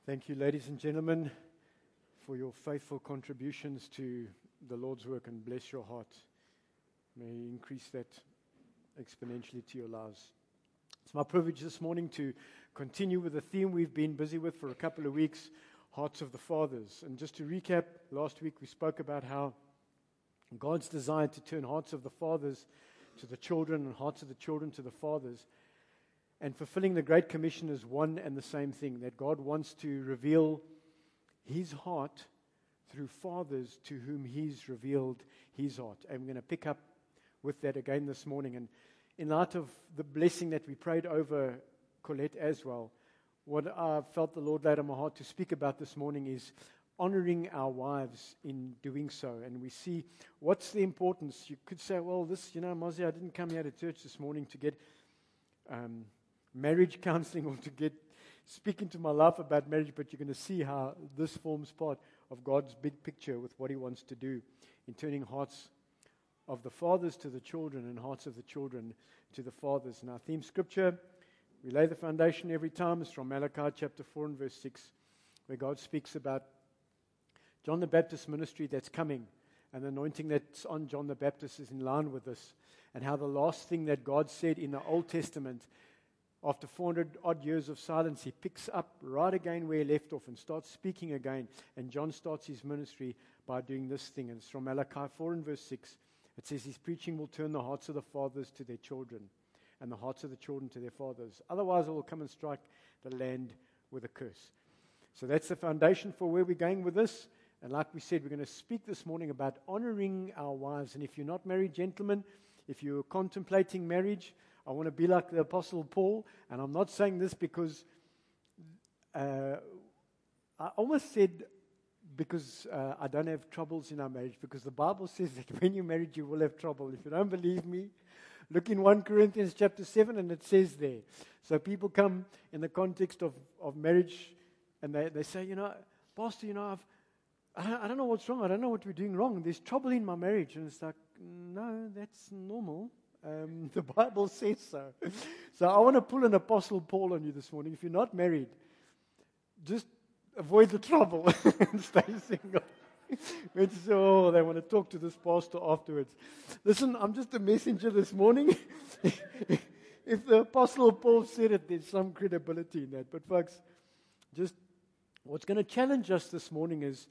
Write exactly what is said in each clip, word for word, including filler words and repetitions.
Thank you, ladies and gentlemen, for your faithful contributions to the Lord's work, and bless your heart. May He increase that exponentially to your lives. It's my privilege this morning to continue with the theme we've been busy with for a couple of weeks, Hearts of the Fathers. And just to recap, last week we spoke about how God's desire to turn hearts of the fathers to the children and hearts of the children to the fathers. And fulfilling the Great Commission is one and the same thing, that God wants to reveal His heart through fathers to whom He's revealed His heart. And we're going to pick up with that again this morning. And in light of the blessing that we prayed over Colette as well, what I felt the Lord laid on my heart to speak about this morning is honoring our wives in doing so. And we see what's the importance. You could say, well, this, you know, Mozi, I didn't come here to church this morning to get um, marriage counseling or to get speak into my life about marriage, but you're going to see how this forms part of God's big picture with what He wants to do in turning hearts of the fathers to the children and hearts of the children to the fathers. And our theme scripture, we lay the foundation every time, is from Malachi chapter four and verse six, where God speaks about John the Baptist's ministry that's coming, and the anointing that's on John the Baptist is in line with this, and how the last thing that God said in the Old Testament, after four hundred odd years of silence, He picks up right again where He left off and starts speaking again. And John starts his ministry by doing this thing. And it's from Malachi four and verse six. It says, His preaching will turn the hearts of the fathers to their children, and the hearts of the children to their fathers. Otherwise, it will come and strike the land with a curse. So that's the foundation for where we're going with this. And like we said, we're going to speak this morning about honoring our wives. And if you're not married, gentlemen, if you're contemplating marriage, I want to be like the Apostle Paul, and I'm not saying this because uh, I almost said because uh, I don't have troubles in our marriage, because the Bible says that when you're married, you will have trouble. If you don't believe me, look in First Corinthians chapter seven, and it says there. So people come in the context of, of marriage, and they, they say, you know, Pastor, you know, I've, I don't, I don't know what's wrong. I don't know what we're doing wrong. There's trouble in my marriage. And it's like, no, that's normal. Um, the Bible says so. So I want to pull an Apostle Paul on you this morning. If you're not married, just avoid the trouble and stay single. When you say, oh, they want to talk to this pastor afterwards. Listen, I'm just a messenger this morning. If the Apostle Paul said it, there's some credibility in that. But folks, just what's going to challenge us this morning is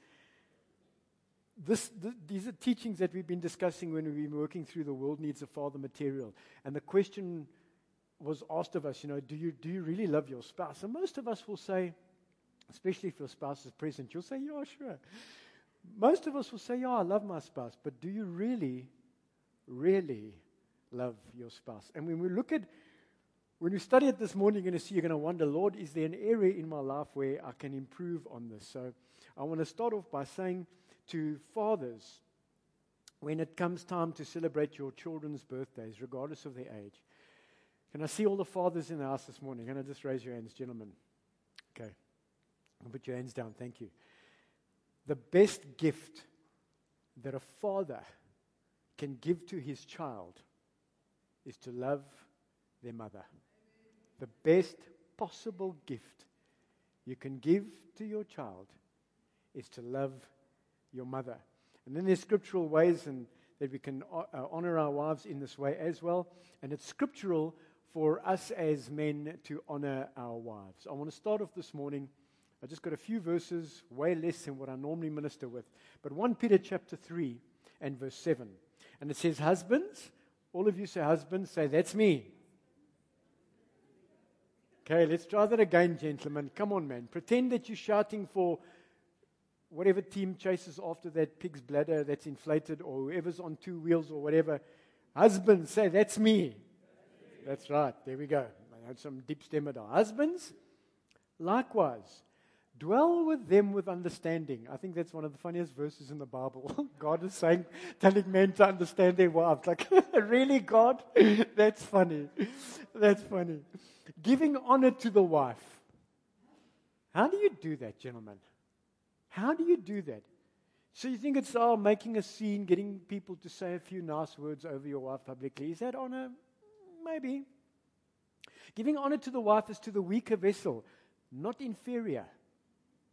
This, th- these are teachings that we've been discussing when we've been working through the World Needs a Father material. And the question was asked of us, you know, do you do you really love your spouse? And most of us will say, especially if your spouse is present, you'll say, yeah, sure. Most of us will say, yeah, I love my spouse. But do you really, really love your spouse? And when we look at, when we study it this morning, you're going to see, you're going to wonder, Lord, is there an area in my life where I can improve on this? So I want to start off by saying, to fathers, when it comes time to celebrate your children's birthdays, regardless of their age. Can I see all the fathers in the house this morning? Can I just raise your hands, gentlemen? Okay. I'll put your hands down. Thank you. The best gift that a father can give to his child is to love their mother. The best possible gift you can give to your child is to love your mother. And then there's scriptural ways and that we can uh, honor our wives in this way as well. And it's scriptural for us as men to honor our wives. I want to start off this morning. I just got a few verses, way less than what I normally minister with. But First Peter chapter three and verse seven. And it says, husbands, all of you say husbands, say, that's me. Okay, let's try that again, gentlemen. Come on, man. Pretend that you're shouting for whatever team chases after that pig's bladder that's inflated, or whoever's on two wheels or whatever. Husbands, say, that's me. That's right. There we go. I had some deep stemmer down. Husbands, likewise, dwell with them with understanding. I think that's one of the funniest verses in the Bible. God is saying, telling men to understand their wives. Like, really, God? That's funny. That's funny. Giving honor to the wife. How do you do that, gentlemen? How do you do that? So you think it's oh, making a scene, getting people to say a few nice words over your wife publicly. Is that honor? Maybe. Giving honor to the wife is to the weaker vessel, not inferior.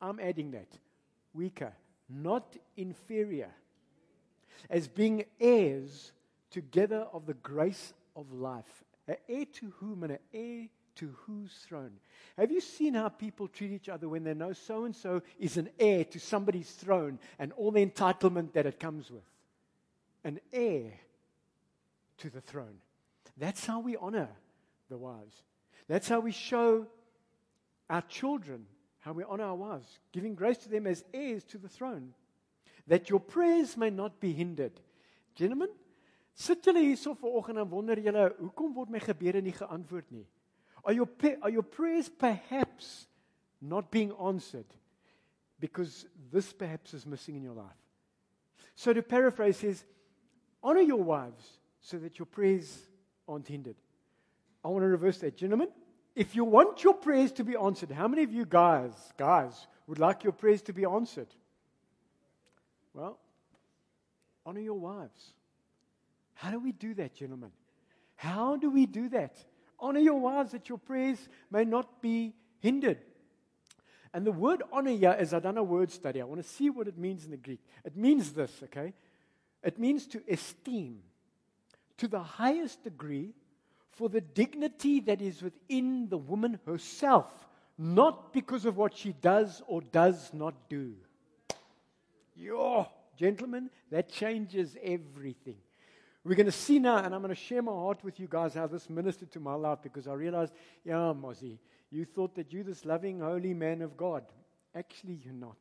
I'm adding that. Weaker, not inferior. As being heirs together of the grace of life. An heir to whom and an heir to whose throne? Have you seen how people treat each other when they know so-and-so is an heir to somebody's throne and all the entitlement that it comes with? An heir to the throne. That's how we honor the wives. That's how we show our children how we honor our wives, giving grace to them as heirs to the throne, that your prayers may not be hindered. Gentlemen, sit julle hierso vanoggend en wonder julle, hoekom word my gebede nie geantwoord nie? Are your, are your prayers perhaps not being answered because this perhaps is missing in your life? So to paraphrase says, honor your wives so that your prayers aren't hindered. I want to reverse that. Gentlemen, if you want your prayers to be answered, how many of you guys, guys, would like your prayers to be answered? Well, honor your wives. How do we do that, gentlemen? How do we do that? Honor your wives that your prayers may not be hindered. And the word honor here is, I've done a word study. I want to see what it means in the Greek. It means this, okay? It means to esteem to the highest degree for the dignity that is within the woman herself, not because of what she does or does not do. Yo, gentlemen, that changes everything. We're going to see now, and I'm going to share my heart with you guys, how this ministered to my life, because I realized, yeah, Mozzie, you thought that you're this loving, holy man of God. Actually, you're not.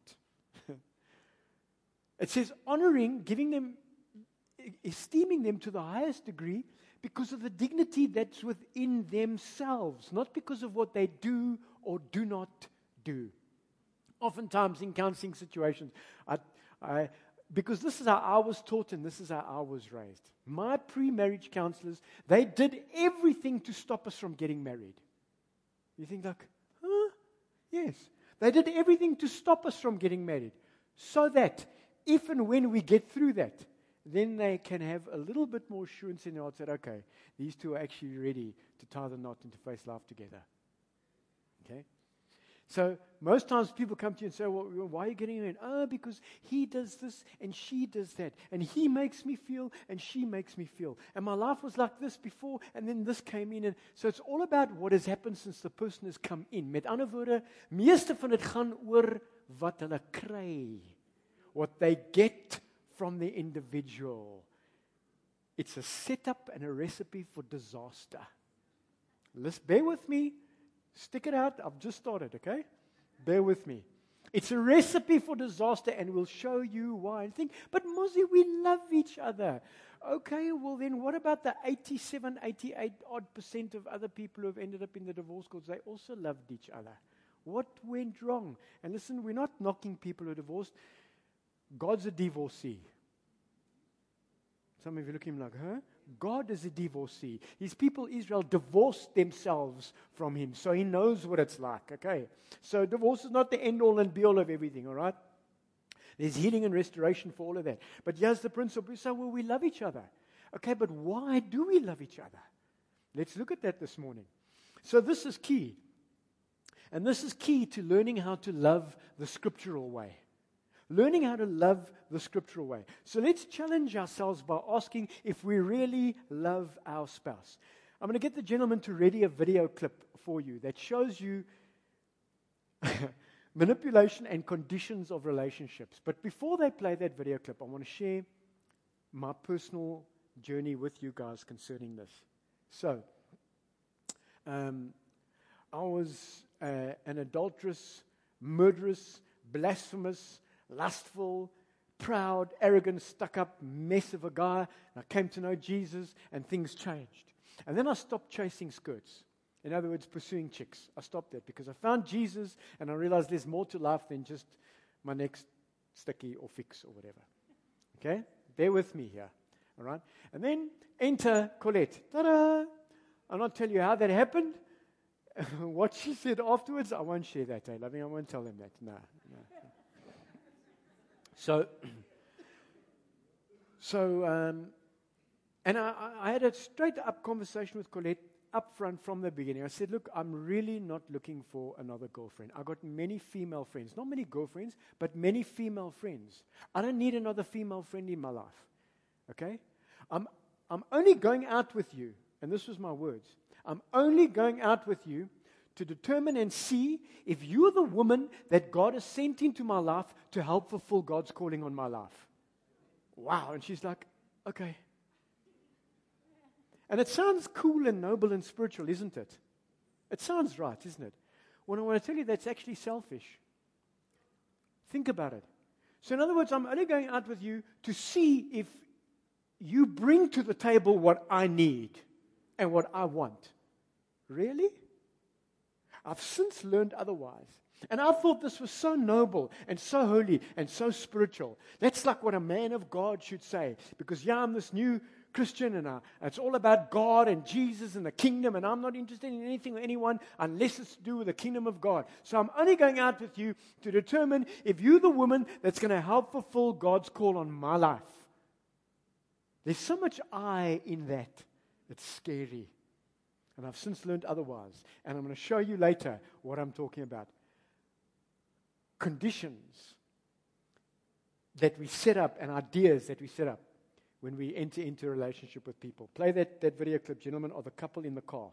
It says honoring, giving them, esteeming them to the highest degree because of the dignity that's within themselves, not because of what they do or do not do. Oftentimes in counseling situations, I, I, because this is how I was taught and this is how I was raised. My pre-marriage counselors, they did everything to stop us from getting married. You think like, huh? Yes. They did everything to stop us from getting married so that if and when we get through that, then they can have a little bit more assurance in their heart that, okay, these two are actually ready to tie the knot and to face life together. Okay? So most times people come to you and say, well, why are you getting married? Oh, because he does this and she does that. And he makes me feel and she makes me feel. And my life was like this before and then this came in. And so it's all about what has happened since the person has come in. Met ander woorde, meeste van dit gaan oor wat hulle kry. What they get from the individual. It's a setup and a recipe for disaster. Let's bear with me. Stick it out. I've just started, okay? Bear with me. It's a recipe for disaster, and we'll show you why. And think, but Mozzie, we love each other. Okay, well then what about the eighty-seven, eighty-eight odd percent of other people who have ended up in the divorce courts? They also loved each other. What went wrong? And listen, we're not knocking people who are divorced. God's a divorcee. Some of you look at him like, huh? God is a divorcee. His people, Israel, divorced themselves from him. So he knows what it's like, okay? So divorce is not the end-all and be-all of everything, all right? There's healing and restoration for all of that. But here's the principle. We say, well, we love each other. Okay, but why do we love each other? Let's look at that this morning. So this is key. And this is key to learning how to love the scriptural way. Learning how to love the scriptural way. So let's challenge ourselves by asking if we really love our spouse. I'm going to get the gentleman to ready a video clip for you that shows you manipulation and conditions of relationships. But before they play that video clip, I want to share my personal journey with you guys concerning this. So, um, I was uh, an adulterous, murderous, blasphemous, lustful, proud, arrogant, stuck-up mess of a guy. And I came to know Jesus, and things changed. And then I stopped chasing skirts. In other words, pursuing chicks. I stopped that because I found Jesus, and I realized there's more to life than just my next sticky or fix or whatever. Okay? Bear with me here. All right? And then enter Colette. Ta-da! I'll not tell you how that happened. What she said afterwards, I won't share that. Eh? I mean, I won't tell them that. No, no. So, so, um, and I, I had a straight up conversation with Colette upfront from the beginning. I said, look, I'm really not looking for another girlfriend. I've got many female friends. Not many girlfriends, but many female friends. I don't need another female friend in my life. Okay? I'm, I'm only going out with you, and this was my words. I'm only going out with you to determine and see if you're the woman that God has sent into my life to help fulfill God's calling on my life. Wow. And she's like, okay. And it sounds cool and noble and spiritual, isn't it? It sounds right, isn't it? Well, I want to tell you that's actually selfish. Think about it. So in other words, I'm only going out with you to see if you bring to the table what I need and what I want. Really? I've since learned otherwise. And I thought this was so noble and so holy and so spiritual. That's like what a man of God should say. Because, yeah, I'm this new Christian and I, it's all about God and Jesus and the kingdom, and I'm not interested in anything or anyone unless it's to do with the kingdom of God. So I'm only going out with you to determine if you're the woman that's going to help fulfill God's call on my life. There's so much I in that. It's scary. And I've since learned otherwise. And I'm going to show you later what I'm talking about. Conditions that we set up and ideas that we set up when we enter into a relationship with people. Play that, that video clip, gentlemen, of the couple in the car.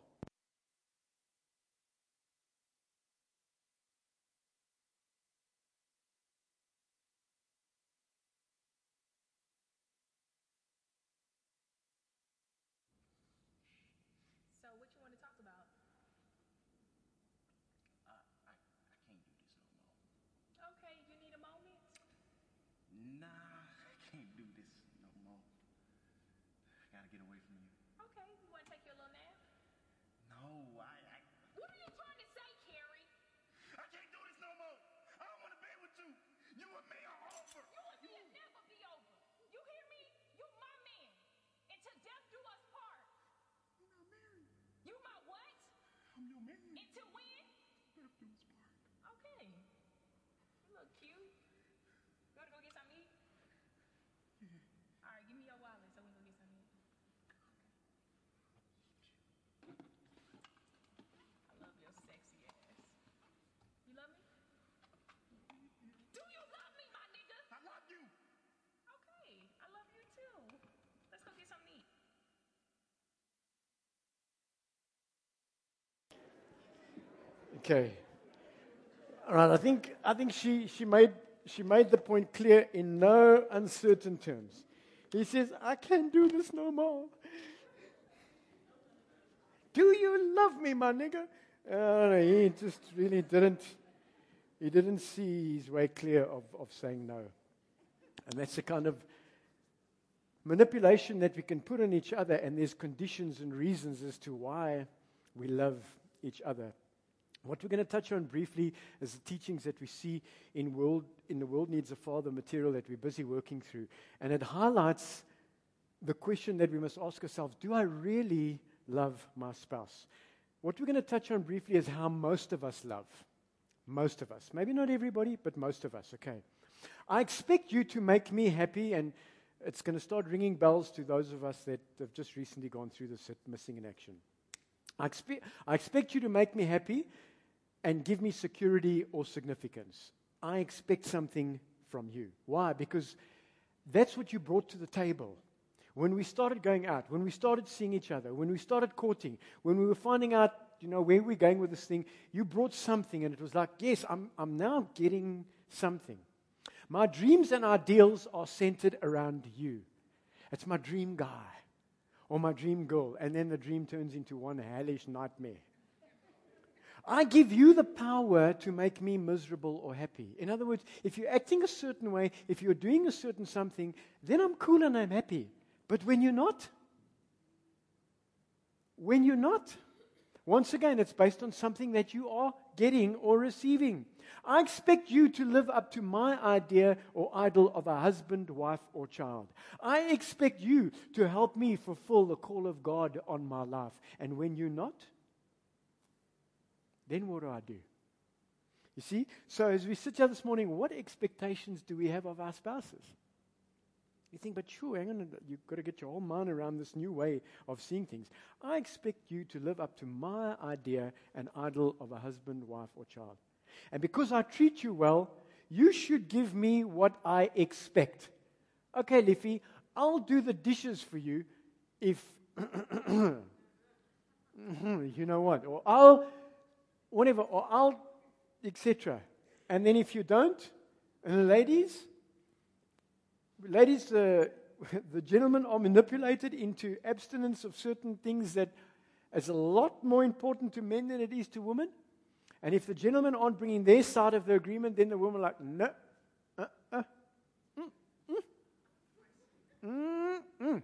So what you want to talk about? I, I, I can't do this no more. Okay, you need a moment? Nah, I can't do this no more. I gotta get away from you. Okay, you want to take your little nap? No, I, I, What are you trying to say, Carrie? I can't do this no more. I don't want to be with you. You and me are over. You and me will never be over. You hear me? You my man. Until death do us part. You're not married. You my what? I'm your man. Until when? Death do us part. Okay. You look cute. You want to go get something to eat? Yeah. All right, give me your wallet so we can go get something to eat. I love your sexy ass. You love me? Do you love me, my nigga? I love you. Okay, I love you too. Let's go get something to eat. Okay. All right, I think I think she, she made she made the point clear in no uncertain terms. He says, I can't do this no more. Do you love me, my nigga? Uh, he just really didn't he didn't see his way clear of, of saying no. And that's the kind of manipulation that we can put on each other, and there's conditions and reasons as to why we love each other. What we're going to touch on briefly is the teachings that we see in world in the World Needs a Father material that we're busy working through. And it highlights the question that we must ask ourselves, do I really love my spouse? What we're going to touch on briefly is how most of us love. Most of us. Maybe not everybody, but most of us, okay? I expect you to make me happy, and it's going to start ringing bells to those of us that have just recently gone through this at Missing in Action. I expect, I expect you to make me happy and give me security or significance. I expect something from you. Why? Because that's what you brought to the table. When we started going out, when we started seeing each other, when we started courting, when we were finding out, you know, where we're going with this thing, you brought something, and it was like, yes, I'm, I'm now getting something. My dreams and ideals are centered around you. It's my dream guy or my dream girl, and then the dream turns into one hellish nightmare. I give you the power to make me miserable or happy. In other words, if you're acting a certain way, if you're doing a certain something, then I'm cool and I'm happy. But when you're not, when you're not, once again, it's based on something that you are getting or receiving. I expect you to live up to my idea or idol of a husband, wife, or child. I expect you to help me fulfill the call of God on my life. And when you're not, then what do I do? You see? So as we sit here this morning, what expectations do we have of our spouses? You think, but sure, hang on, you've got to get your whole mind around this new way of seeing things. I expect you to live up to my idea and idol of a husband, wife, or child. And because I treat you well, you should give me what I expect. Okay, Liffy, I'll do the dishes for you if, you know what, or I'll, whatever, or I'll, et cetera. And then if you don't, and the ladies, ladies, uh, the gentlemen are manipulated into abstinence of certain things that is a lot more important to men than it is to women. And if the gentlemen aren't bringing their side of the agreement, then the women are like, no, uh, uh, mm, mm, mm, mm.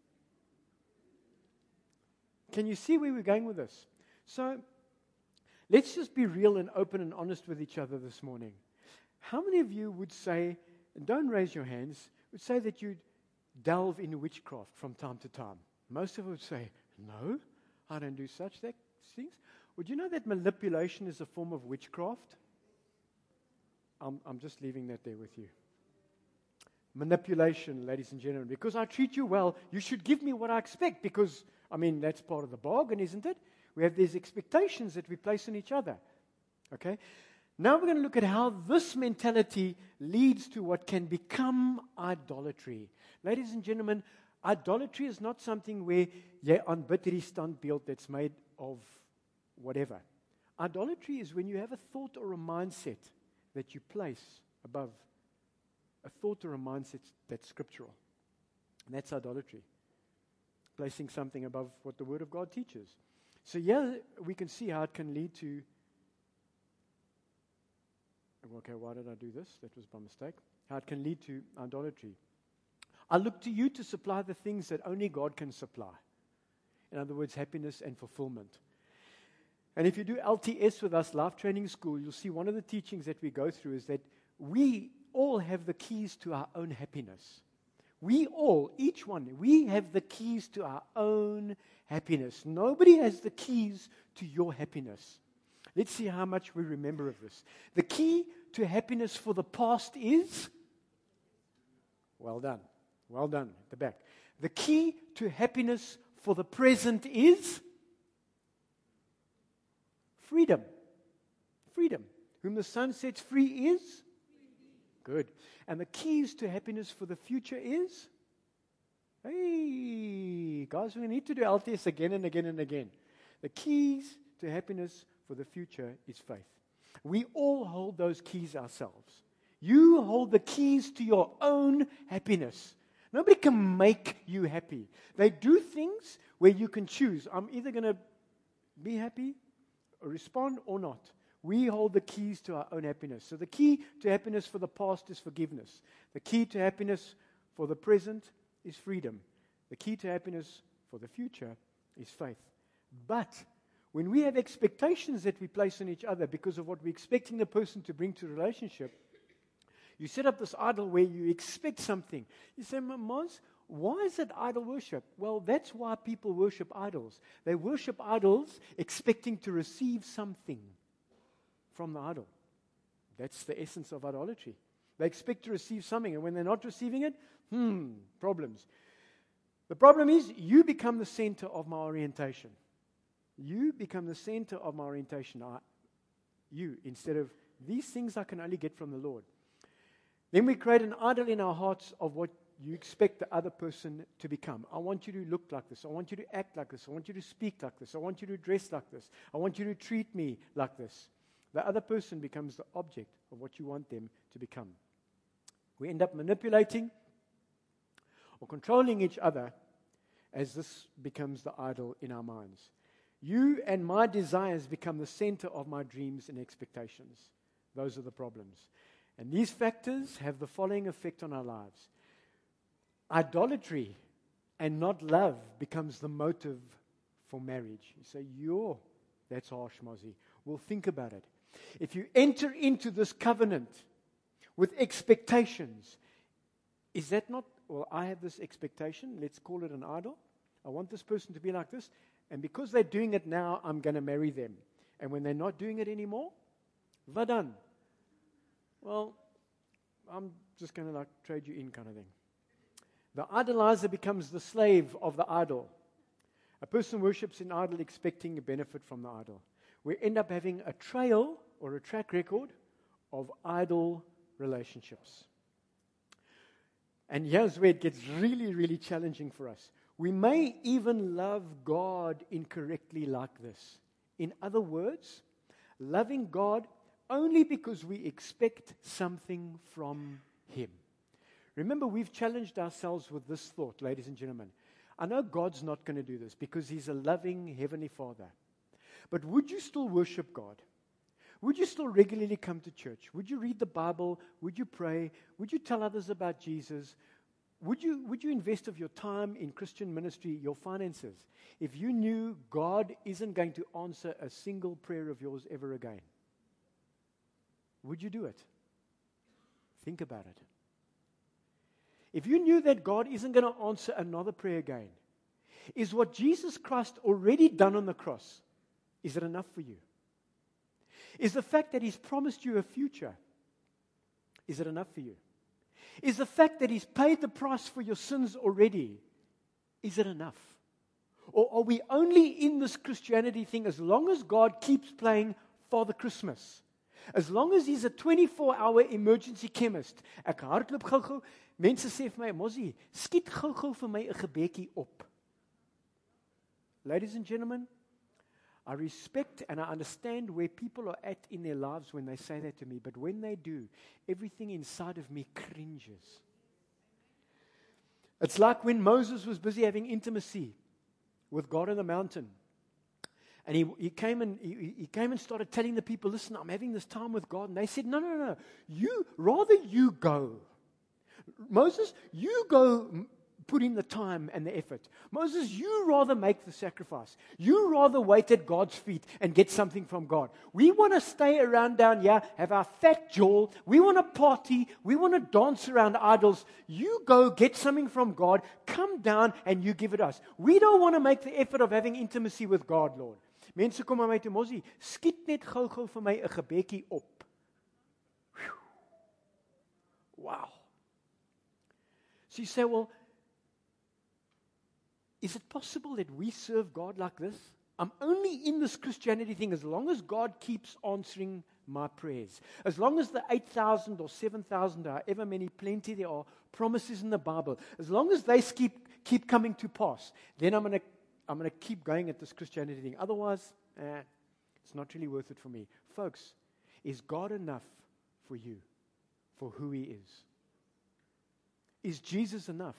Can you see where we're going with this? So, let's just be real and open and honest with each other this morning. How many of you would say, and don't raise your hands, would say that you'd delve into witchcraft from time to time? Most of us would say, no, I don't do such things. Would you know that manipulation is a form of witchcraft? I'm, I'm just leaving that there with you. Manipulation, ladies and gentlemen. Because I treat you well, you should give me what I expect. Because, I mean, that's part of the bargain, isn't it? We have these expectations that we place on each other. Okay? Now we're going to look at how this mentality leads to what can become idolatry. Ladies and gentlemen, idolatry is not something where jy aanbid hierdie standbeeld that's made of whatever. Idolatry is when you have a thought or a mindset that you place above a thought or a mindset that's scriptural. And that's idolatry. Placing something above what the Word of God teaches. So yeah, we can see how it can lead to, okay, why did I do this? That was by mistake. How it can lead to idolatry. I look to you to supply the things that only God can supply. In other words, happiness and fulfillment. And if you do L T S with us, Life Training School, you'll see one of the teachings that we go through is that we all have the keys to our own happiness. We all, each one, we have the keys to our own happiness. Nobody has the keys to your happiness. Let's see how much we remember of this. The key to happiness for the past is, well done, well done, at the back. The key to happiness for the present is freedom. Freedom. Whom the Son sets free is? Good. And the keys to happiness for the future is? Hey, guys, we need to do L T S again and again and again. The keys to happiness for the future is faith. We all hold those keys ourselves. You hold the keys to your own happiness. Nobody can make you happy. They do things where you can choose. I'm either going to be happy, or respond, or not. We hold the keys to our own happiness. So the key to happiness for the past is forgiveness. The key to happiness for the present is freedom. The key to happiness for the future is faith. But when we have expectations that we place on each other because of what we're expecting the person to bring to the relationship, you set up this idol where you expect something. You say, Maz, why is it idol worship? Well, that's why people worship idols. They worship idols expecting to receive something from the idol. That's the essence of idolatry. They expect to receive something, and when they're not receiving it, hmm, problems. The problem is, you become the center of my orientation. You become the center of my orientation. I, you, instead of these things I can only get from the Lord. Then we create an idol in our hearts of what you expect the other person to become. I want you to look like this. I want you to act like this. I want you to speak like this. I want you to dress like this. I want you to treat me like this. The other person becomes the object of what you want them to become. We end up manipulating or controlling each other as this becomes the idol in our minds. You and my desires become the center of my dreams and expectations. Those are the problems. And these factors have the following effect on our lives. Idolatry and not love becomes the motive for marriage. You say, yo, that's harsh, Mozzie. Well, think about it. If you enter into this covenant with expectations, is that not, well, I have this expectation, let's call it an idol. I want this person to be like this, and because they're doing it now, I'm going to marry them. And when they're not doing it anymore, what done? Well, I'm just going to like trade you in kind of thing. The idolizer becomes the slave of the idol. A person worships an idol expecting a benefit from the idol. We end up having a trail or a track record of idol relationships. And here's where it gets really, really challenging for us. We may even love God incorrectly like this. In other words, loving God only because we expect something from Him. Remember, we've challenged ourselves with this thought, ladies and gentlemen. I know God's not going to do this because He's a loving Heavenly Father. But would you still worship God? Would you still regularly come to church? Would you read the Bible? Would you pray? Would you tell others about Jesus? Would you, would you invest of your time in Christian ministry, your finances, if you knew God isn't going to answer a single prayer of yours ever again? Would you do it? Think about it. If you knew that God isn't going to answer another prayer again, is what Jesus Christ already done on the cross, is it enough for you? Is the fact that He's promised you a future, is it enough for you? Is the fact that He's paid the price for your sins already, is it enough? Or are we only in this Christianity thing as long as God keeps playing Father Christmas? As long as He's a twenty-four hour emergency chemist. Ek hardloop gou-gou. Mense sê vir my, Mossie, skiet gou-gou vir my 'n gebedjie op. Ladies and gentlemen, I respect and I understand where people are at in their lives when they say that to me, but when they do, everything inside of me cringes. It's like when Moses was busy having intimacy with God on the mountain. And he, he came and he, he came and started telling the people, listen, I'm having this time with God. And they said, no, no, no, you, rather you go. Moses, you go put in the time and the effort. Moses, you rather make the sacrifice. You rather wait at God's feet and get something from God. We want to stay around down here, have our fat jaw. We want to party. We want to dance around idols. You go get something from God. Come down and you give it us. We don't want to make the effort of having intimacy with God, Lord. Mense kom aan my toe, Mossie, skiet net gou-gou vir my 'n gebedjie op. Whew. Wow. So you say, well, is it possible that we serve God like this? I'm only in this Christianity thing as long as God keeps answering my prayers. As long as the eight thousand or seven thousand, however many, plenty there are, promises in the Bible, as long as they keep, keep coming to pass, then I'm going to I'm going to keep going at this Christianity thing. Otherwise, eh, it's not really worth it for me. Folks, is God enough for you, for who He is? Is Jesus enough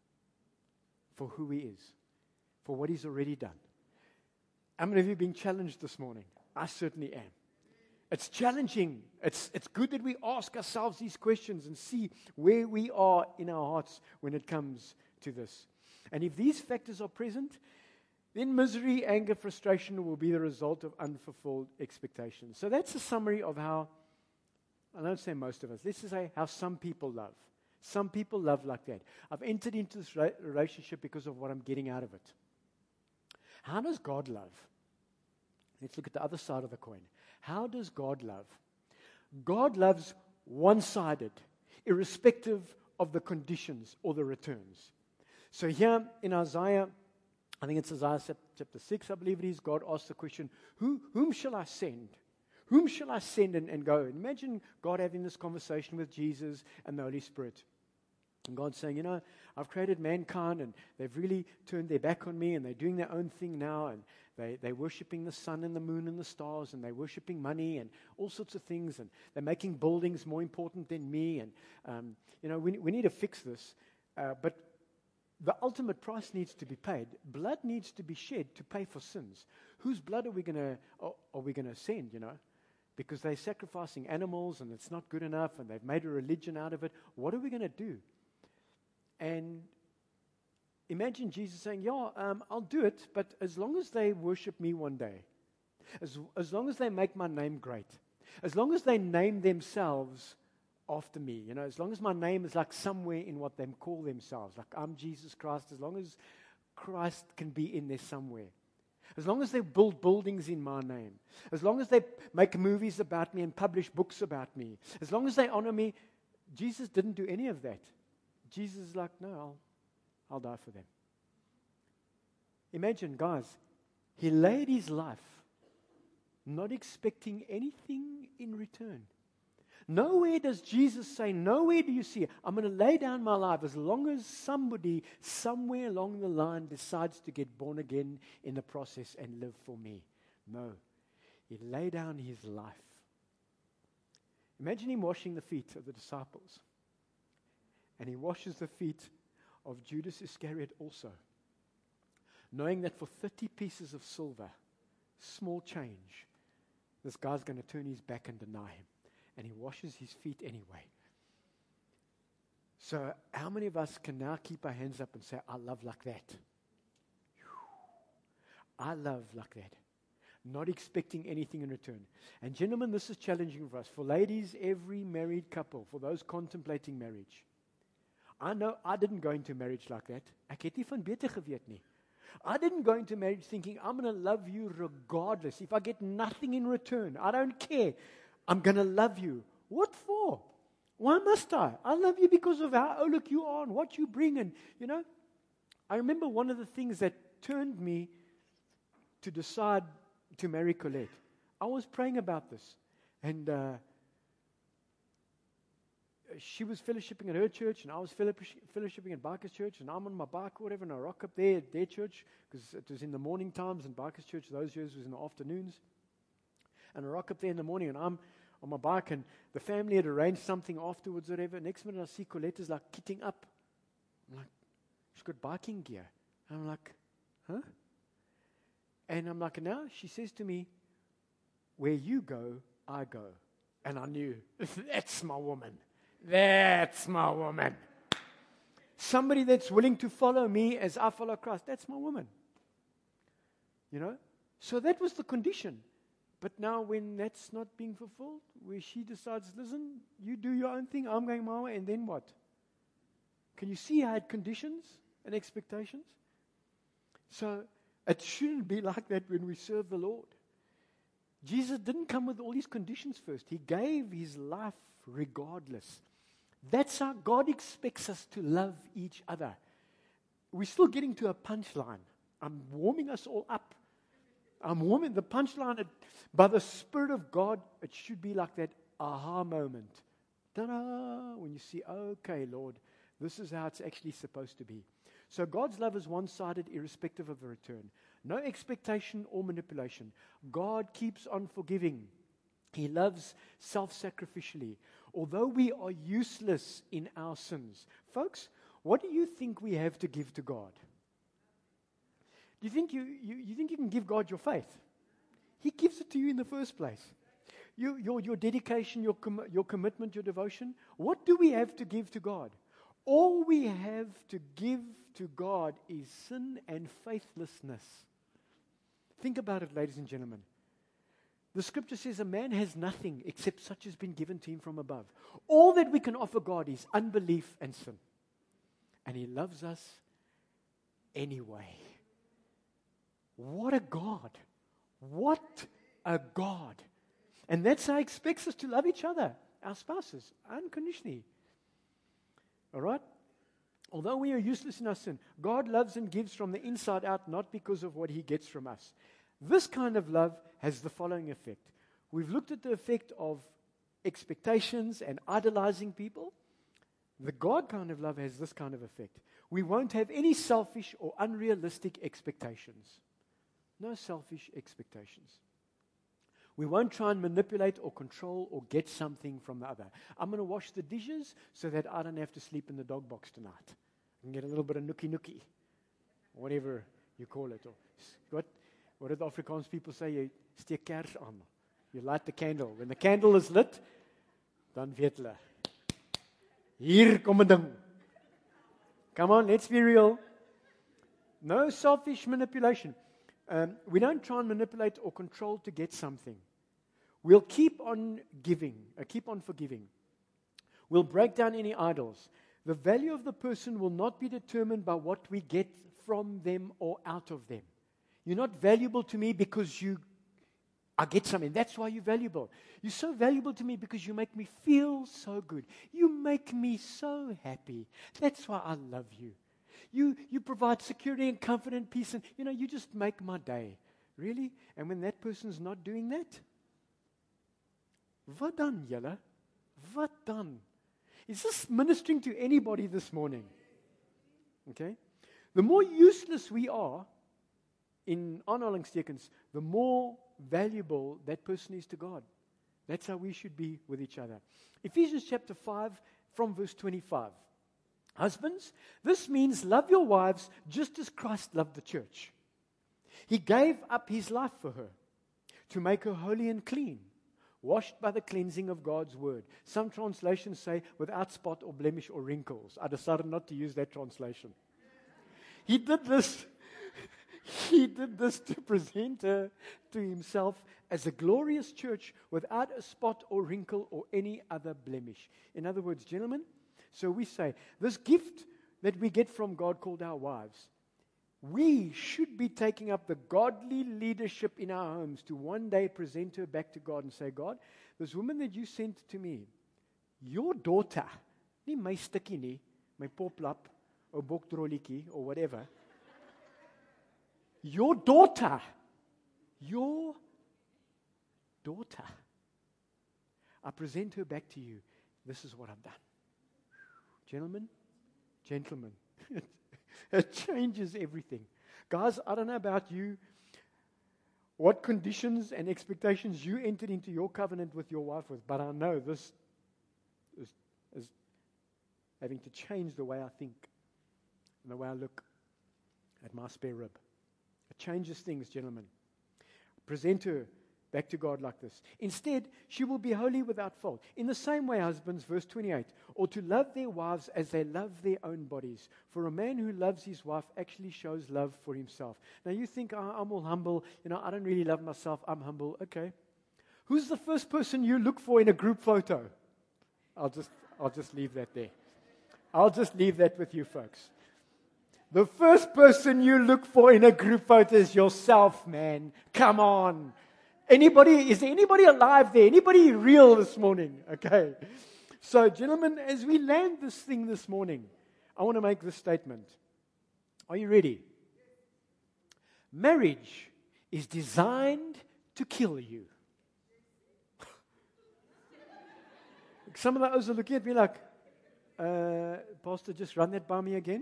for who He is, for what He's already done? How many of you have been challenged this morning? I certainly am. It's challenging. It's, it's good that we ask ourselves these questions and see where we are in our hearts when it comes to this. And if these factors are present, then misery, anger, frustration will be the result of unfulfilled expectations. So that's a summary of how, I don't say most of us, let's just say how some people love. Some people love like that. I've entered into this ra- relationship because of what I'm getting out of it. How does God love? Let's look at the other side of the coin. How does God love? God loves one-sided, irrespective of the conditions or the returns. So here in Isaiah, I think it's Isaiah chapter six, I believe it is, God asks the question, Who, whom shall I send? Whom shall I send and, and go? Imagine God having this conversation with Jesus and the Holy Spirit. And God saying, you know, I've created mankind and they've really turned their back on me and they're doing their own thing now and they, they're worshipping the sun and the moon and the stars and they're worshipping money and all sorts of things and they're making buildings more important than me and, um, you know, we, we need to fix this. Uh, but the ultimate price needs to be paid. Blood needs to be shed to pay for sins. Whose blood are we going to are, are we going to send, you know? Because they're sacrificing animals and it's not good enough and they've made a religion out of it. What are we going to do? And imagine Jesus saying, yeah, um, I'll do it, but as long as they worship me one day, as, as long as they make my name great, as long as they name themselves after me, you know, as long as my name is like somewhere in what they call themselves, like I'm Jesus Christ, as long as Christ can be in there somewhere, as long as they build buildings in my name, as long as they make movies about me and publish books about me, as long as they honor me, Jesus didn't do any of that. Jesus is like, no, I'll, I'll die for them. Imagine, guys, he laid his life not expecting anything in return. Nowhere does Jesus say, nowhere do you see, I'm going to lay down my life as long as somebody somewhere along the line decides to get born again in the process and live for me. No. He laid down his life. Imagine him washing the feet of the disciples. And he washes the feet of Judas Iscariot also, knowing that for thirty pieces of silver, small change, this guy's going to turn his back and deny him. And he washes his feet anyway. So how many of us can now keep our hands up and say, I love like that? I love like that. Not expecting anything in return. And gentlemen, this is challenging for us. For ladies, every married couple, for those contemplating marriage. I know I didn't go into marriage like that. Ek het nie van beter geweet nie. I didn't go into marriage thinking, I'm going to love you regardless. If I get nothing in return, I don't care. I'm going to love you. What for? Why must I? I love you because of how, oh, look, you are and what you bring. And, you know, I remember one of the things that turned me to decide to marry Colette. I was praying about this. And uh, she was fellowshipping at her church, and I was fellowshipping at Barker's church, and I'm on my bike or whatever, and I rock up there at their church, because it was in the morning times, and Barker's church those years was in the afternoons. And I rock up there in the morning, and I'm on my bike, and the family had arranged something afterwards or whatever. Next minute I see Colette is like kitting up. I'm like, she's got biking gear. And I'm like, huh? And I'm like, now she says to me, where you go, I go. And I knew, that's my woman. That's my woman. Somebody that's willing to follow me as I follow Christ. That's my woman. You know? So that was the condition. But now when that's not being fulfilled, where she decides, listen, you do your own thing, I'm going my way, and then what? Can you see I had conditions and expectations? So it shouldn't be like that when we serve the Lord. Jesus didn't come with all these conditions first. He gave his life regardless. That's how God expects us to love each other. We're still getting to a punchline. I'm warming us all up. I'm warming the punchline. It, by the Spirit of God, it should be like that aha moment. Ta-da! When you see, okay, Lord, this is how it's actually supposed to be. So God's love is one-sided, irrespective of the return. No expectation or manipulation. God keeps on forgiving. He loves self-sacrificially. Although we are useless in our sins. Folks, what do you think we have to give to God? Do you think you, you, you think you can give God your faith? He gives it to you in the first place. You, your, your dedication, your, com- your commitment, your devotion. What do we have to give to God? All we have to give to God is sin and faithlessness. Think about it, ladies and gentlemen. The scripture says a man has nothing except such has been given to him from above. All that we can offer God is unbelief and sin. And he loves us anyway. What a God. What a God. And that's how he expects us to love each other, our spouses, unconditionally. All right? Although we are useless in our sin, God loves and gives from the inside out, not because of what he gets from us. This kind of love has the following effect. We've looked at the effect of expectations and idolizing people. The God kind of love has this kind of effect. We won't have any selfish or unrealistic expectations. No selfish expectations. We won't try and manipulate or control or get something from the other. I'm going to wash the dishes so that I don't have to sleep in the dog box tonight. I can get a little bit of nookie nookie, whatever you call it. Or what, what do the Afrikaans people say? You steek kers aan. You light the candle. When the candle is lit, dan weet hulle. Hier kom 'n ding. Come on, let's be real. No selfish manipulation. Um, we don't try and manipulate or control to get something. We'll keep on giving, uh, keep on forgiving. We'll break down any idols. The value of the person will not be determined by what we get from them or out of them. You're not valuable to me because you, I get something. That's why you're valuable. You're so valuable to me because you make me feel so good. You make me so happy. That's why I love you. You, you provide security and comfort and peace, and, you know, you just make my day. Really? And when that person's not doing that, wat dan, julle? Wat dan? Is this ministering to anybody this morning? Okay? The more useless we are, in aanhalingstekens, the more valuable that person is to God. That's how we should be with each other. Ephesians chapter five, from verse twenty-five. Husbands, this means love your wives just as Christ loved the church. He gave up his life for her to make her holy and clean, washed by the cleansing of God's word. Some translations say without spot or blemish or wrinkles. I decided not to use that translation. He did this. He did this to present her to himself as a glorious church without a spot or wrinkle or any other blemish. In other words, gentlemen, so we say, this gift that we get from God called our wives, we should be taking up the godly leadership in our homes to one day present her back to God and say, God, this woman that you sent to me, your daughter, nie my stikkie nie, my poplap, or boktroliki, or whatever, your daughter, your daughter, I present her back to you. This is what I've done. Gentlemen, gentlemen, it changes everything. Guys, I don't know about you, what conditions and expectations you entered into your covenant with your wife with, but I know this is, is having to change the way I think and the way I look at my spare rib. It changes things, gentlemen. Present her back to God like this. Instead, she will be holy without fault. In the same way, husbands, verse twenty-eight, or to love their wives as they love their own bodies. For a man who loves his wife actually shows love for himself. Now you think, oh, I'm all humble. You know, I don't really love myself. I'm humble. Okay. Who's the first person you look for in a group photo? I'll just, I'll just leave that there. I'll just leave that with you folks. The first person you look for in a group photo is yourself, man. Come on. Anybody, is there anybody alive there? Anybody real this morning? Okay. So, gentlemen, as we land this thing this morning, I want to make this statement. Are you ready? Marriage is designed to kill you. Some of those are looking at me like, uh, Pastor, just run that by me again.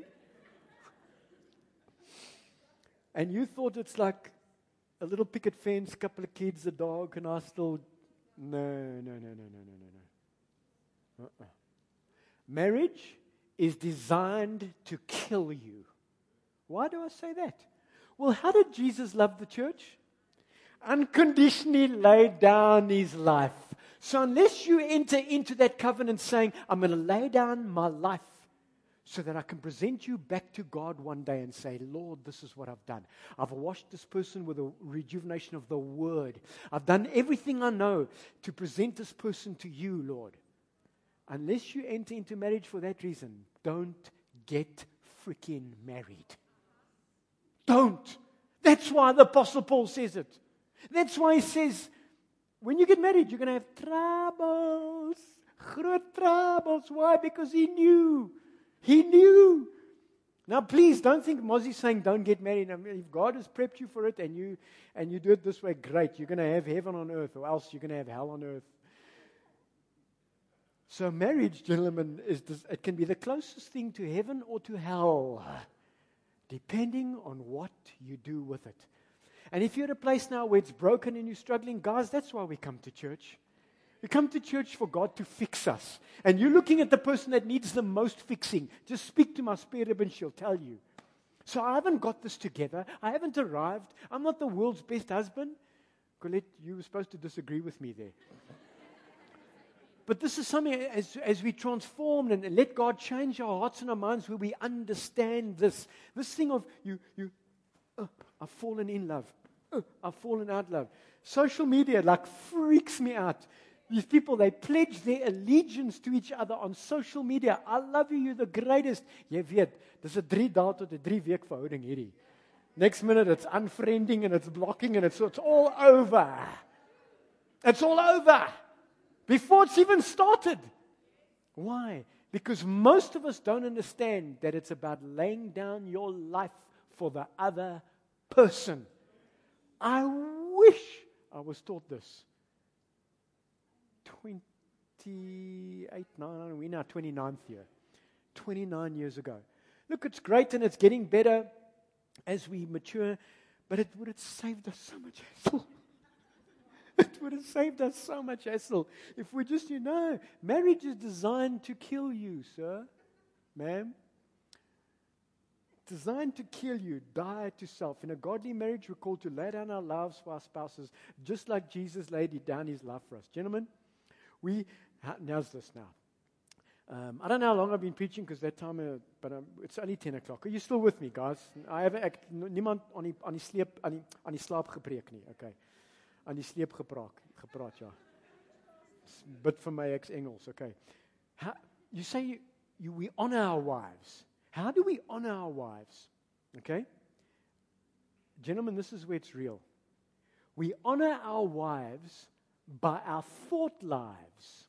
And you thought it's like a little picket fence, couple of kids, a dog, and I still... No, no, no, no, no, no, no, no. Uh-uh. Marriage is designed to kill you. Why do I say that? Well, how did Jesus love the church? Unconditionally laid down his life. So unless you enter into that covenant saying, I'm going to lay down my life so that I can present you back to God one day and say, Lord, this is what I've done. I've washed this person with a rejuvenation of the word. I've done everything I know to present this person to you, Lord. Unless you enter into marriage for that reason, don't get freaking married. Don't. That's why the Apostle Paul says it. That's why he says, when you get married, you're going to have troubles. Groot troubles. Why? Because he knew. He knew. Now, please don't think Mozzie's saying don't get married. I mean, if God has prepped you for it and you and you do it this way, great. You're going to have heaven on earth, or else you're going to have hell on earth. So, marriage, gentlemen, is this, it can be the closest thing to heaven or to hell, depending on what you do with it. And if you're at a place now where it's broken and you're struggling, guys, that's why we come to church. We come to church for God to fix us. And you're looking at the person that needs the most fixing. Just speak to my spare rib and she'll tell you. So I haven't got this together. I haven't arrived. I'm not the world's best husband. Colette, you were supposed to disagree with me there. But this is something, as, as we transform and let God change our hearts and our minds, where we understand this. This thing of, you, you, uh, I've fallen in love. Uh, I've fallen out love. Social media like freaks me out. These people, they pledge their allegiance to each other on social media. I love you, you're the greatest. Jy weet, dis 'n drie dae tot 'n drie week verhouding hierdie. Next minute it's unfriending and it's blocking and it's, it's all over. It's all over. Before it's even started. Why? Because most of us don't understand that it's about laying down your life for the other person. I wish I was taught this. twenty-eight, nine, we're now twenty-ninth year. twenty-nine years ago. Look, it's great and it's getting better as we mature, but it would have saved us so much hassle. It would have saved us so much hassle if we just, you know, marriage is designed to kill you, sir, ma'am. Designed to kill you, die to self. In a godly marriage, we're called to lay down our lives for our spouses, just like Jesus laid down his life for us. Gentlemen, we, now's this now. Um, I don't know how long I've been preaching because that time, uh, but um, it's only ten o'clock. Are you still with me, guys? I haven't, ek, niemand aan die, aan die sleep, aan die, aan die slaap gepreek nie, okay. Aan die sleep gepraat, gepraat, ja. Bid vir my, ek's Engels, okay. How, you say you, you, we honor our wives. How do we honor our wives? Okay? Gentlemen, this is where it's real. We honor our wives by our thought lives.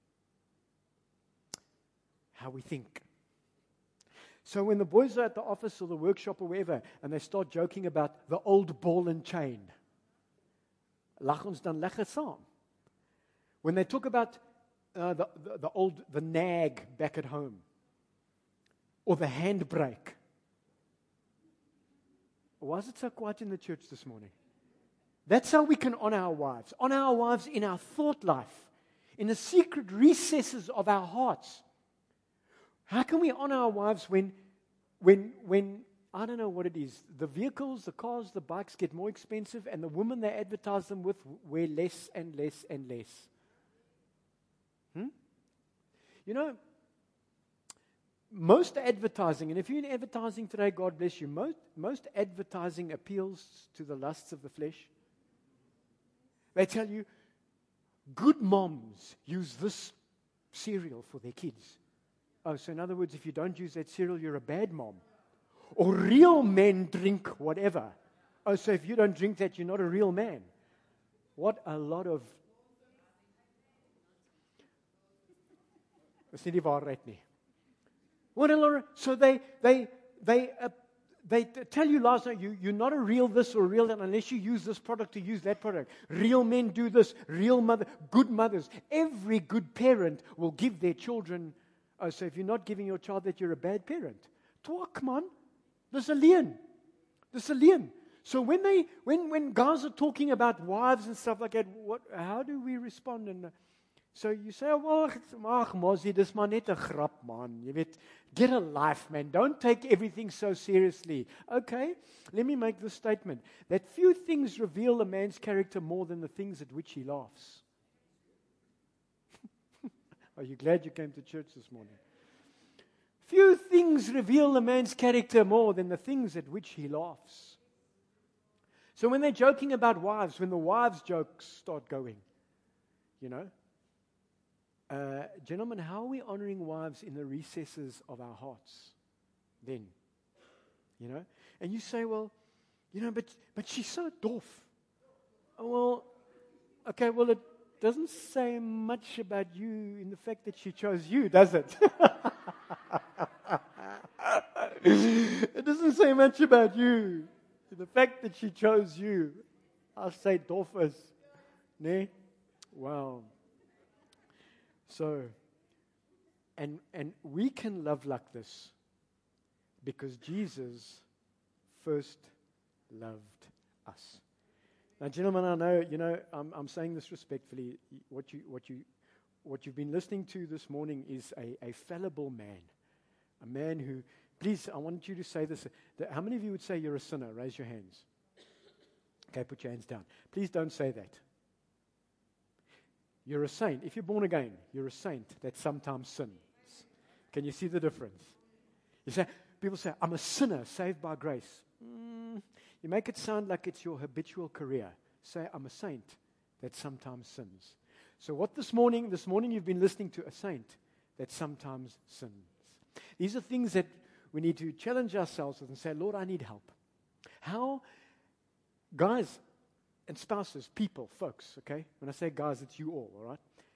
How we think. So when the boys are at the office or the workshop or wherever, and they start joking about the old ball and chain, lag ons dan lekker saam. When they talk about uh, the, the, the old, the nag back at home, or the handbrake. Why is it so quiet in the church this morning? That's how we can honor our wives. Honor our wives in our thought life, in the secret recesses of our hearts. How can we honor our wives when, when, when, I don't know what it is, the vehicles, the cars, the bikes get more expensive, and the women they advertise them with wear less and less and less? Hmm? You know, most advertising, and if you're in advertising today, God bless you, most, most advertising appeals to the lusts of the flesh. They tell you, good moms use this cereal for their kids. Oh, so in other words, if you don't use that cereal, you're a bad mom. Or real men drink whatever. Oh, so if you don't drink that, you're not a real man. What a lot of... Dis nie die waarheid nie. What a lot of, so they they they uh, they tell you last night you you're not a real this or real that unless you use this product to use that product. Real men do this. Real mother, good mothers. Every good parent will give their children. Oh, so if you're not giving your child that, you're a bad parent. Talk, come on. Dis 'n leuen. Dis 'n leuen. So when they when when guys are talking about wives and stuff like that, what how do we respond? And uh, so you say, oh, well, ag mosie, dis maar net 'n grap, man. Jy weet, get a life, man. Don't take everything so seriously. Okay, let me make this statement. That few things reveal a man's character more than the things at which he laughs. Are you glad you came to church this morning? Few things reveal a man's character more than the things at which he laughs. So when they're joking about wives, when the wives' jokes start going, you know, Uh, gentlemen, how are we honoring wives in the recesses of our hearts then? You know? And you say, well, you know, but but she's so doof. Oh, well, okay, well, it doesn't say much about you in the fact that she chose you, does it? It doesn't say much about you in the fact that she chose you. I'll say doofus. Nee? Wow. So, and and we can love like this because Jesus first loved us. Now, gentlemen, I know, you know, I'm, I'm saying this respectfully. What you what you what you've been listening to this morning is a, a fallible man, a man who. Please, I want you to say this. That, how many of you would say you're a sinner? Raise your hands. Okay, put your hands down. Please don't say that. You're a saint. If you're born again, you're a saint that sometimes sins. Can you see the difference? You say, people say, I'm a sinner saved by grace. Mm, you make it sound like it's your habitual career. Say, I'm a saint that sometimes sins. So what this morning, this morning you've been listening to a saint that sometimes sins. These are things that we need to challenge ourselves with and say, Lord, I need help. How, guys, and spouses, people, folks, okay? When I say guys, it's you all, all right?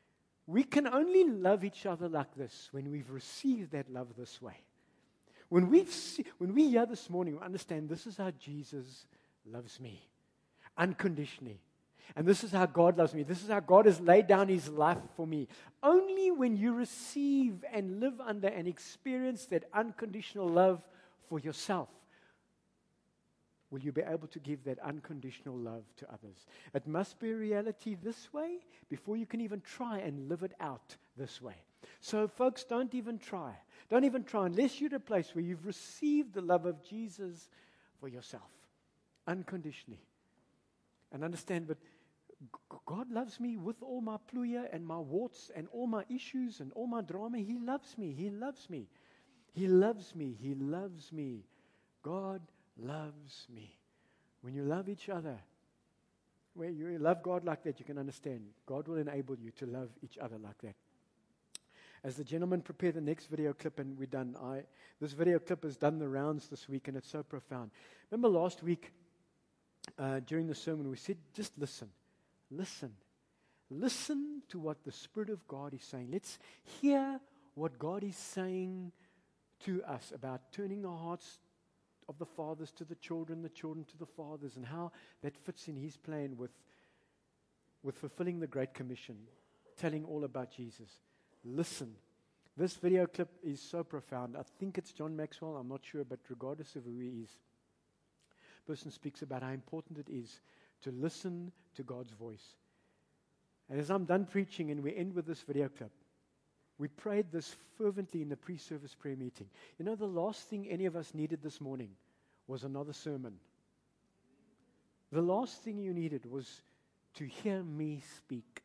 we can only love each other like this when we've received that love this way. When, we've see, when we hear this morning, we understand this is how Jesus loves me, unconditionally. And this is how God loves me. This is how God has laid down His life for me. Only when you receive and live under and experience that unconditional love for yourself will you be able to give that unconditional love to others. It must be a reality this way before you can even try and live it out this way. So folks, don't even try. Don't even try unless you're at a place where you've received the love of Jesus for yourself, unconditionally. And understand that God loves me with all my pluia and my warts and all my issues and all my drama. He loves me. He loves me. He loves me. He loves me. God loves me. When you love each other, when you love God like that, you can understand God will enable you to love each other like that. As the gentleman prepared the next video clip and we're done, I, this video clip has done the rounds this week and it's so profound. Remember last week uh, during the sermon we said, just listen. Listen. Listen to what the Spirit of God is saying. Let's hear what God is saying to us about turning the hearts of the fathers to the children, the children to the fathers, and how that fits in His plan with, with fulfilling the Great Commission, telling all about Jesus. Listen. This video clip is so profound. I think it's John Maxwell, I'm not sure, but regardless of who he is, the person speaks about how important it is to listen to God's voice. And as I'm done preaching and we end with this video clip, we prayed this fervently in the pre-service prayer meeting. You know, the last thing any of us needed this morning was another sermon. The last thing you needed was to hear me speak.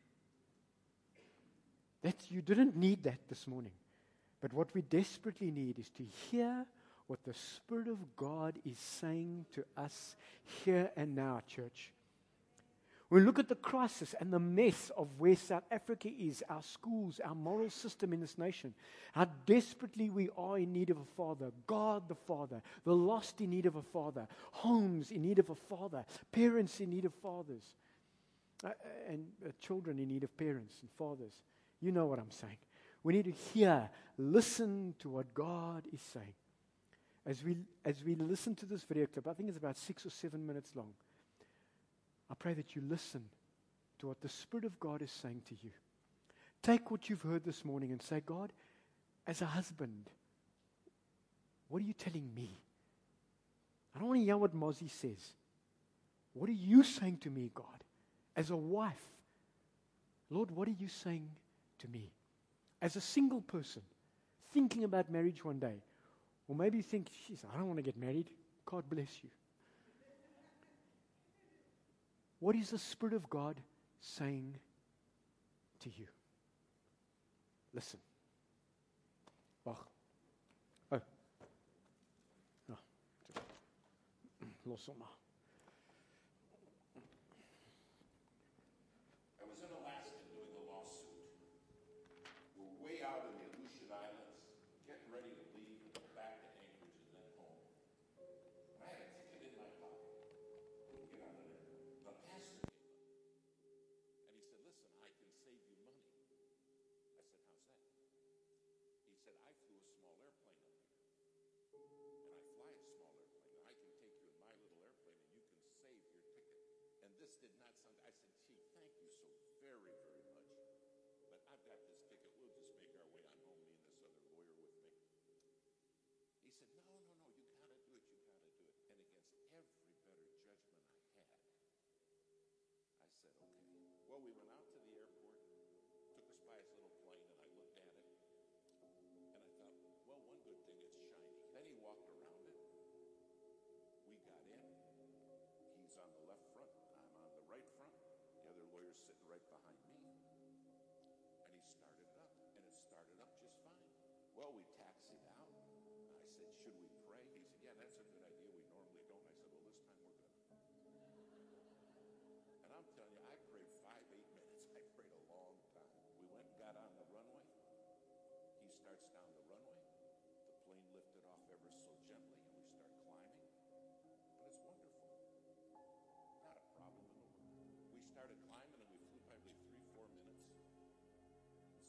That you didn't need that this morning. But what we desperately need is to hear what the Spirit of God is saying to us here and now, church. We look at the crisis and the mess of where South Africa is, our schools, our moral system in this nation, how desperately we are in need of a father, God the Father, the lost in need of a father, homes in need of a father, parents in need of fathers, uh, and uh, children in need of parents and fathers. You know what I'm saying. We need to hear, listen to what God is saying. As we, as we listen to this video clip, I think it's about six or seven minutes long, I pray that you listen to what the Spirit of God is saying to you. Take what you've heard this morning and say, God, as a husband, what are you telling me? I don't want to hear what Mozzie says. What are you saying to me, God? As a wife, Lord, what are you saying to me? As a single person, thinking about marriage one day, or maybe you think, geez, I don't want to get married. God bless you. What is the Spirit of God saying to you? Listen. Wag. Oh. Ja. Los hom maar. I was in Alaska doing a lawsuit. We're way out in the Aleutian Islands, getting ready to leave and go back to Anchorage and then home. I had a ticket in my pocket. Couldn't get out of there. The pastor came up, and he said, listen, I can save you money. I said, how's that? He said, I flew a small airplane up here, and I fly a small airplane, and I can take you in my little airplane, and you can save your ticket. And this did not sound, I said, gee, thank you so very, very much, but I've got this ticket. We'll just make our way on home, me and this other lawyer with me. He said, no, no, no, you got to do it, you got to do it. And against every better judgment I had, I said, okay. Well, we went out to the airport, took us by his little plane, and I looked at it, and I thought, well, one good thing, it's shiny. Then he walked around it. We got in. He's on the left front, I'm on the right front. The other lawyer's sitting right behind me. And he started it up, and it started up just fine. Well, we taxied out. I said, should we pray? He said, yeah, that's a good idea. We normally don't. I said, well, this time we're going to. And I'm telling you, I prayed five, eight minutes. I prayed a long time. We went and got on the runway. He starts down the runway. The plane lifted off ever so gently, and we start climbing. But it's wonderful. Not a problem in the world. We started climbing, and we flew probably three, four minutes.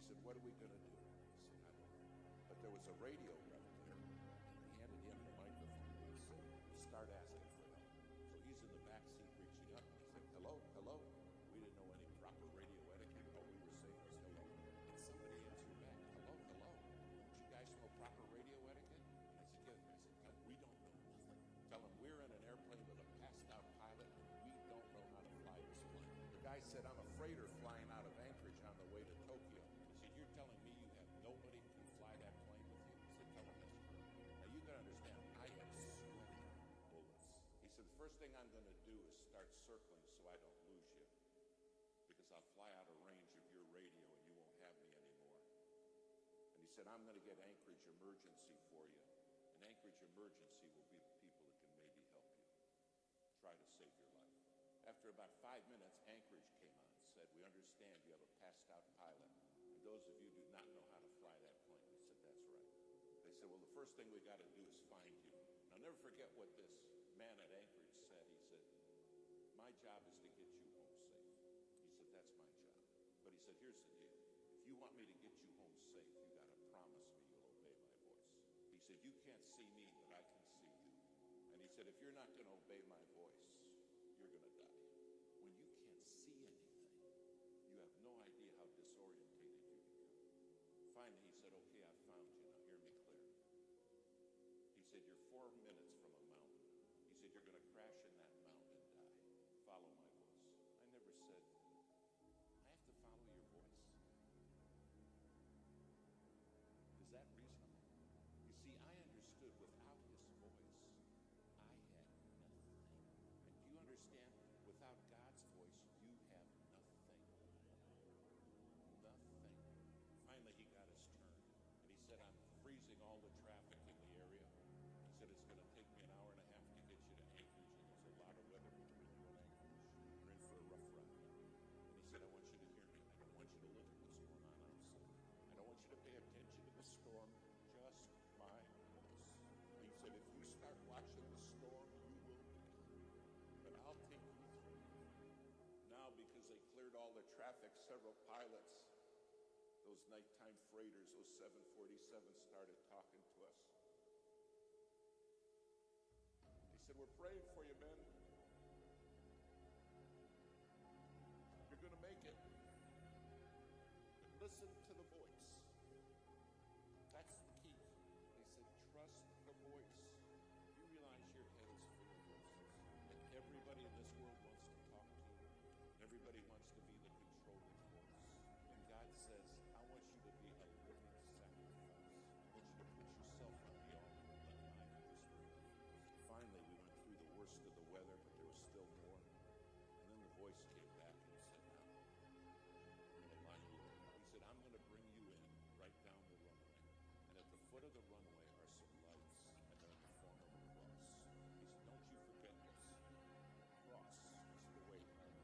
said, what are we going to do? I said, I don't know. But there was a radio rep there. He handed him the microphone and said, start asking for help. So he's in the back seat reaching up. He said, hello, hello. We didn't know any proper radio etiquette. All we were saying was hello. And somebody answered back, hello, hello. Don't you guys know proper radio etiquette? I said, yeah. I said, "Tell- we don't know nothing. Tell them we're in an airplane with a passed out pilot and we don't know how to fly this plane. The guy said, I'm a freighter flying out of Anchorage on the way to Tokyo. He said, you're telling me you have nobody who can fly that plane with you? He said, tell him that's true. Now you can understand, I am sweating bullets. He said, the first thing I'm going to do is start circling so I don't lose you. Because I'll fly out of range of your radio and you won't have me anymore. And he said, I'm going to get Anchorage Emergency for you. And Anchorage Emergency will be the people that can maybe help you. Try to save your life. After about five minutes, Anchorage came on and said, we understand you have a passed out pilot. And those of you do not know how to fly that plane. We said, that's right. They said, well, the first thing we got to do is find you. And I'll never forget what this man at Anchorage said. He said, my job is to get you home safe. He said, that's my job. But he said, here's the deal. If you want me to get you home safe, you got to promise me you'll obey my voice. He said, you can't see me, but I can see you. And he said, if you're not going to obey my voice, you're going to die. When you can't see anything, you have no idea how disorientated you become. Finally, he said, okay, I found you. Now hear me clear. He said, you're four minutes from a mountain. He said, you're going to crash in that mountain and die. Follow my voice. I never said, I have to follow your voice. Is that reasonable? You see, I understood without his voice, I had nothing. And do you understand? Without God's voice, you have nothing. Nothing. Finally, he got his turn. And he said, I'm freezing all the traffic in the area. He said, it's going to take me an hour and a half to get you to Anchorage. And there's a lot of weather between you and Anchorage. You're in for a rough ride. And he said, I want you to hear me. I don't want you to look at what's going on outside. I don't want you to pay attention to the storm. Just my voice. He said, if you start watching the storm, you will die. But I'll take you through. Now, because they cleared all the traffic, several pilots, those nighttime freighters, those seven forty-sevens, started talking to us. They said, we're praying for you, men. You're going to make it. But listen to the voice. That's the key. They said, trust the voice. You realize your head is full of voices. And everybody in this world wants to talk to you. And everybody wants to be the controlling voice. And God says, I want you to be a living sacrifice. I want you to put yourself on the altar and let mine do this work. Finally, we went through the worst of the weather, but there was still more. And then the voice came back and said, now, I'm going to line you up. He said, I'm going to bring you in right down the runway. And at the foot of the runway are some lights, and they're in the form of a cross. He said, don't you forget this. Cross is the way home.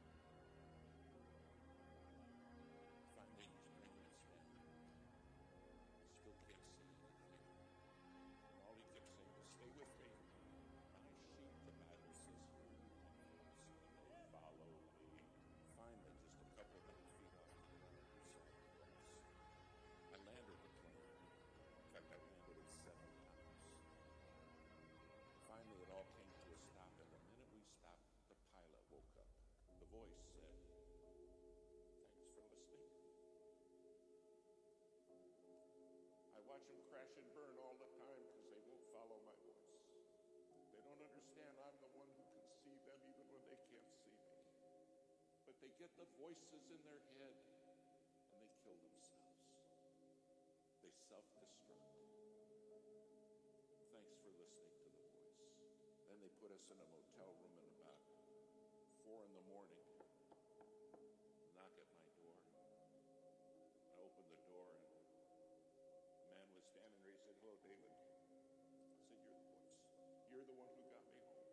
Finally, he's bringing us down. I still can't see anything. And all he kept saying was, stay with me. My sheep, the Bible says, hear my voice, and they follow me. Finally, just a couple of hundred feet off the ground, we saw the cross. I landed the plane. In fact, I landed it seven times. Finally, it all came to a stop, and the minute we stopped, the pilot woke up. The voice said, thanks for listening. I watch them crash and burn all the time because they won't follow my voice. They don't understand I'm the one who can see them even when they can't see me. But they get the voices in their head and they kill themselves. They self-destruct. Thanks for listening to the voice. Then they put us in a motel room at about four in the morning. Knock at my door. I opened the door and a man was standing there. He said, hello, David. I said, you're the voice. You're the one who got me home.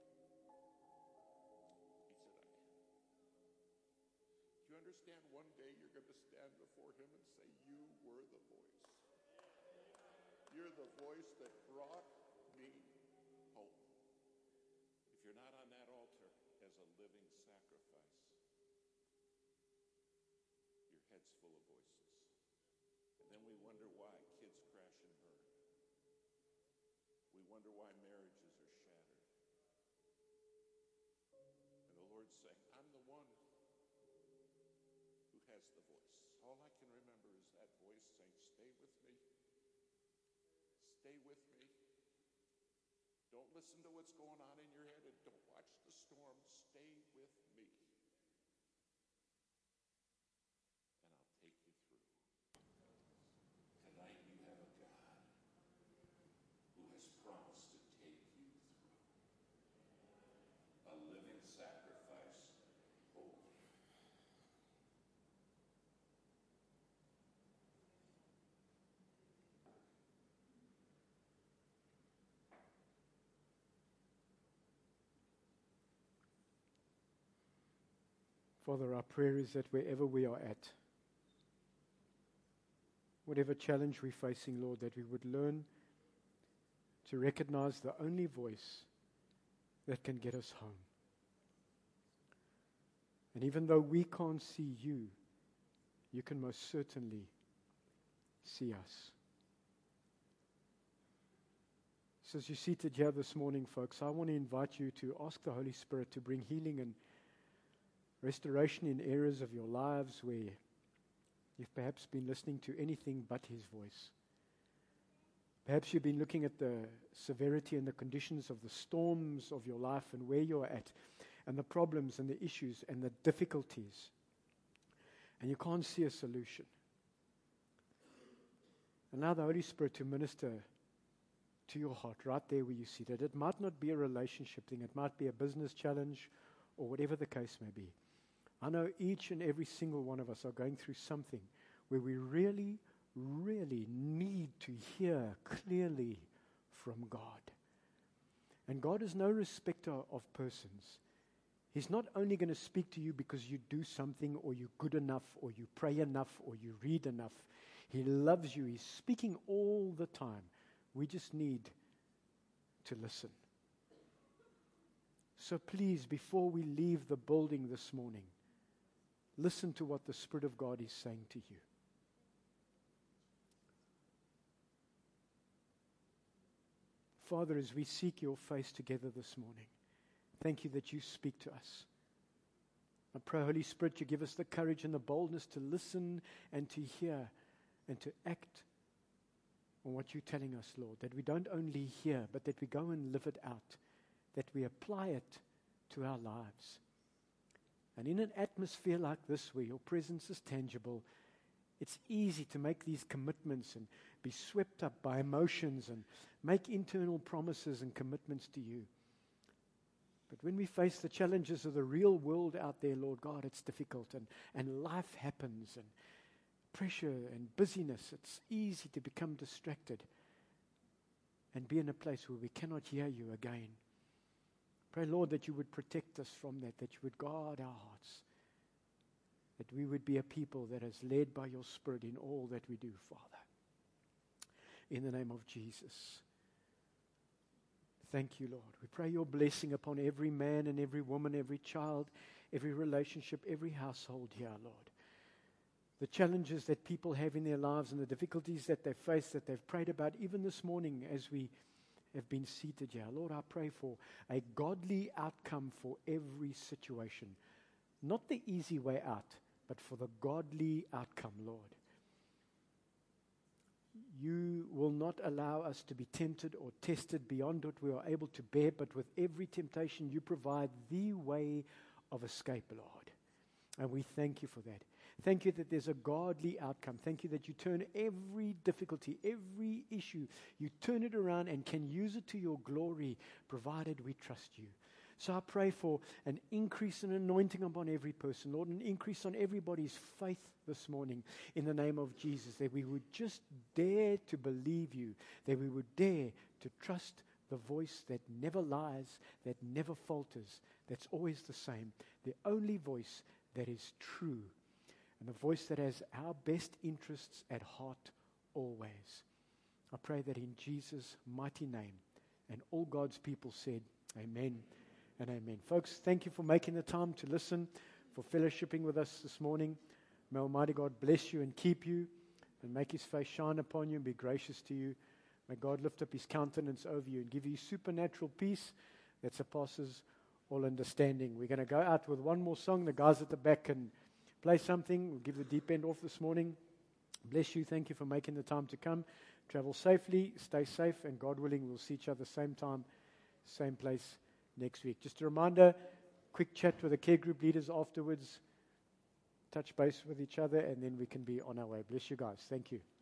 He said, I am. Do you understand one day you're going to stand before him and say, you were the voice. You're the voice that brought me home. If you're not on that altar as a living sacrifice, your head's full of voices. wonder why marriages are shattered. And the Lord's saying, I'm the one who has the voice. All I can remember is that voice saying, stay with me. Stay with me. Don't listen to what's going on in your head and don't watch the storm. Stay with me. And I'll take you through. Tonight you have a God who has promised to take you through. A living sacrifice, holy. Father, our prayer is that wherever we are at, whatever challenge we're facing, Lord, that we would learn to recognize the only voice that can get us home. And even though we can't see you, you can most certainly see us. So as you're seated here this morning, folks, I want to invite you to ask the Holy Spirit to bring healing and restoration in areas of your lives where you've perhaps been listening to anything but His voice. Perhaps you've been looking at the severity and the conditions of the storms of your life and where you're at, and the problems and the issues and the difficulties, and you can't see a solution. Allow the Holy Spirit to minister to your heart right there where you see that. It might not be a relationship thing, it might be a business challenge, or whatever the case may be. I know each and every single one of us are going through something where we really, really need to hear clearly from God. And God is no respecter of persons. He's not only going to speak to you because you do something, or you're good enough, or you pray enough, or you read enough. He loves you. He's speaking all the time. We just need to listen. So please, before we leave the building this morning, listen to what the Spirit of God is saying to you. Father, as we seek your face together this morning, thank you that you speak to us. I pray, Holy Spirit, you give us the courage and the boldness to listen and to hear and to act on what you're telling us, Lord. That we don't only hear, but that we go and live it out. That we apply it to our lives. And in an atmosphere like this, where your presence is tangible, it's easy to make these commitments and be swept up by emotions and make internal promises and commitments to you. But when we face the challenges of the real world out there, Lord God, it's difficult, and, and life happens, and pressure and busyness. It's easy to become distracted and be in a place where we cannot hear you again. Pray, Lord, that you would protect us from that, that you would guard our hearts, that we would be a people that is led by your Spirit in all that we do, Father. In the name of Jesus. Thank you, Lord. We pray your blessing upon every man and every woman, every child, every relationship, every household here, Lord. The challenges that people have in their lives and the difficulties that they face, that they've prayed about, even this morning as we have been seated here. Lord, I pray for a godly outcome for every situation. Not the easy way out, but for the godly outcome, Lord. You will not allow us to be tempted or tested beyond what we are able to bear, but with every temptation you provide the way of escape, Lord. And we thank you for that. Thank you that there's a godly outcome. Thank you that you turn every difficulty, every issue, you turn it around and can use it to your glory, provided we trust you. So I pray for an increase in anointing upon every person, Lord, an increase on everybody's faith this morning in the name of Jesus, that we would just dare to believe you, that we would dare to trust the voice that never lies, that never falters, that's always the same, the only voice that is true, and the voice that has our best interests at heart always. I pray that in Jesus' mighty name, and all God's people said, amen and amen. Folks, thank you for making the time to listen, for fellowshipping with us this morning. May Almighty God bless you and keep you, and make His face shine upon you and be gracious to you. May God lift up his countenance over you and give you supernatural peace that surpasses all understanding. We're going to go out with one more song. The guys at the back can play something. We'll give the deep end off this morning. Bless you. Thank you for making the time to come. Travel safely, stay safe, and God willing, we'll see each other same time, same place next week. Just a reminder, quick chat with the care group leaders afterwards, touch base with each other, and then we can be on our way. Bless you guys. Thank you.